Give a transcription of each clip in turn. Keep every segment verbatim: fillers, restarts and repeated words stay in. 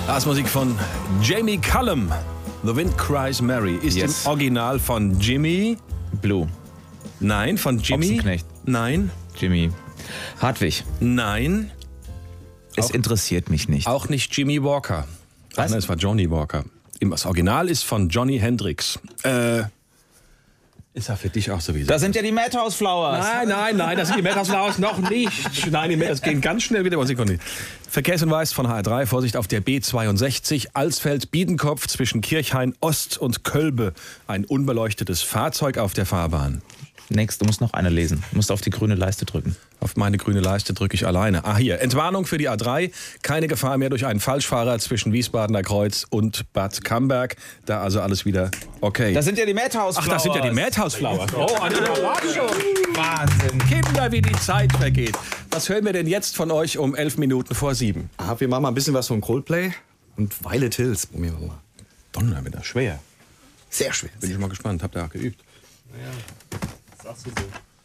Musik von Jamie Cullum. The Wind Cries Mary ist yes. im Original von Jimmy Blue. Nein, von Jimmy. Ochsenknecht. Nein. Jimmy Hartwig. Nein. Es auch, interessiert mich nicht. Auch nicht Jimmy Walker. Was? Ach, nein, es war Johnny Walker. Das Original ist von Johnny Hendrix. Äh, ist ja für dich auch sowieso. Das sind ja die Madhouse Flowers. Nein, nein, nein, das sind die Madhouse Flowers noch nicht. Nein, das ging ganz schnell wieder. Sekunde. Verkehrshinweis von H R drei. Vorsicht auf der B zweiundsechzig. Alsfeld-Biedenkopf zwischen Kirchhain Ost und Kölbe. Ein unbeleuchtetes Fahrzeug auf der Fahrbahn. Next, du musst noch eine lesen. Du musst auf die grüne Leiste drücken. Auf meine grüne Leiste drücke ich alleine. Ah, hier. Entwarnung für die A drei. Keine Gefahr mehr durch einen Falschfahrer zwischen Wiesbadener Kreuz und Bad Camberg. Da also alles wieder okay. Das sind ja die Madhouse Flowers. Ach, das sind ja die Madhouse Flowers. Oh, eine Überraschung. Wahnsinn. Kinder, wie die Zeit vergeht. Was hören wir denn jetzt von euch um elf Minuten vor sieben? Ah, wir machen mal ein bisschen was von Coldplay und Violet Hills. Probieren wir mal. Donner, wird das schwer. Sehr schwer. Bin ich mal gespannt. Habt ihr auch geübt? Naja, sagst du so.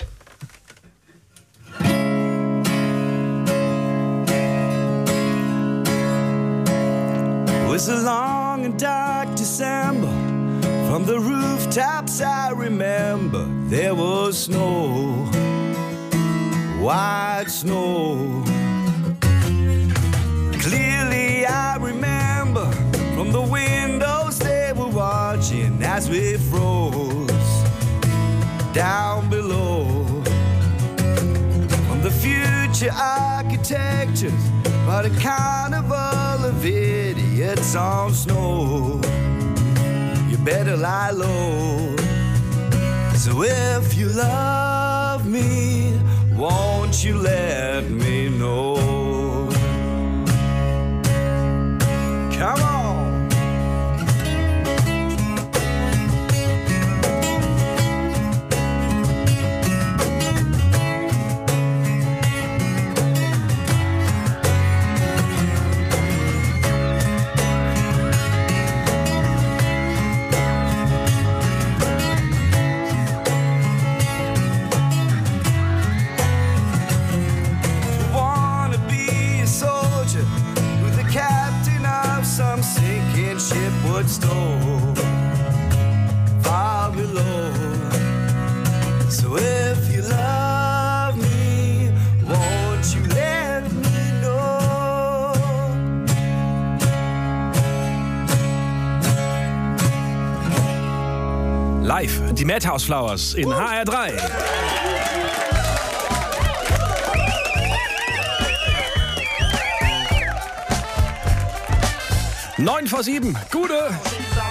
It was a long and dark December. From the rooftops I remember there was snow, white snow. Clearly I remember from the windows they were watching as we froze down below. From the future architectures but a carnival of idiots on snow. You better lie low. So if you love me, won't you let me know? Come on. Some sinking ship would stow far below. So if you love me, won't you let me know? Live, die Madhouse Flowers in H R drei. Neun vor sieben. Gute.